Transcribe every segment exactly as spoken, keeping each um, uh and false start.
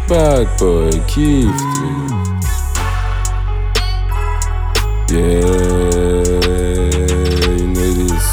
Bad boy, gift. Yeah, you know this.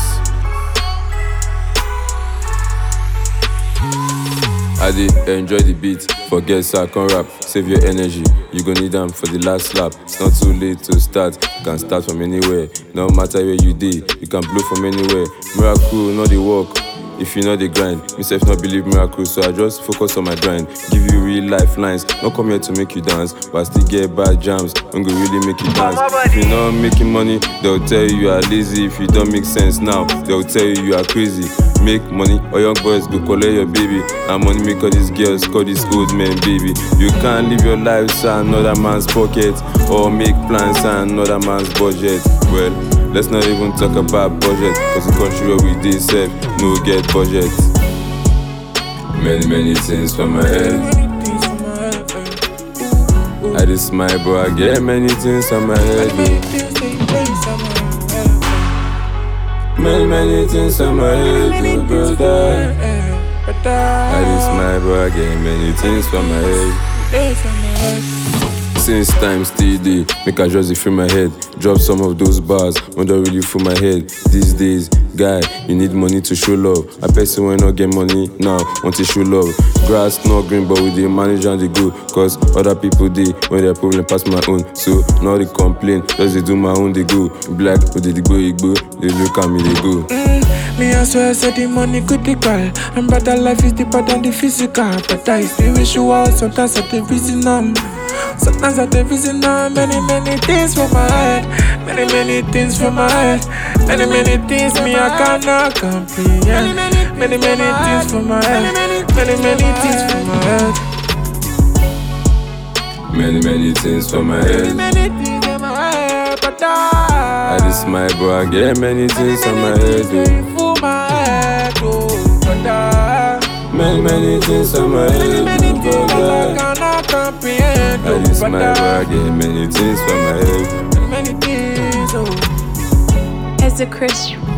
I did enjoy the beat, forget so I can rap. Save your energy, you gon' need them for the last lap. It's not too late to start, you can start from anywhere. No matter where you did, you can blow from anywhere. Miracle, not the work. If you know the grind, myself not believe miracles, so I just focus on my grind. Give you real life lines, not come here to make you dance, but I still get bad jams, I'm gonna really make you dance. If you're not making money, they'll tell you you are lazy. If you don't make sense now, they'll tell you you are crazy. Make money, or young boys go collect your baby. And money make all these girls call these old men baby. You can't live your life to another man's pocket, or make plans to another man's budget. Well, let's not even talk about budget, cause the country where we dey sef no get budget. Many, many things for my head. I just smile, but I get many things on my head. Many, many things on my head, brother. I just smile, but I get many things for my head. Since time still dey, make I just dey free my head. Drop some of those bars, when don't really fill my head. These days, guy, you need money to show love. A person when not get money now, want to show love. Grass not green, but we dey manage and dey go. Cause other people dey, when their problem pass my own. So, not dey complain, just dey do my own, they go. Black, but they go, igbo, they look at me, they go. Mm, me I swear, say the money critical. And better life is deeper than the physical. But I spiritual, sometimes I dey reason on. Sometimes I dey reason on many, many things for my head. Many, many things for my head. Many, many things me I cannot comprehend. Many, many things for my head. Many, many things for my head. Many, many things for my head. Many things for my head, but I I just smile, but I get many things on my head. For my head, oh, but I Many, many things on my head. many things I brother. cannot comprehend. I just smile, but I get many things on my head. Many things, oh. As a Christian.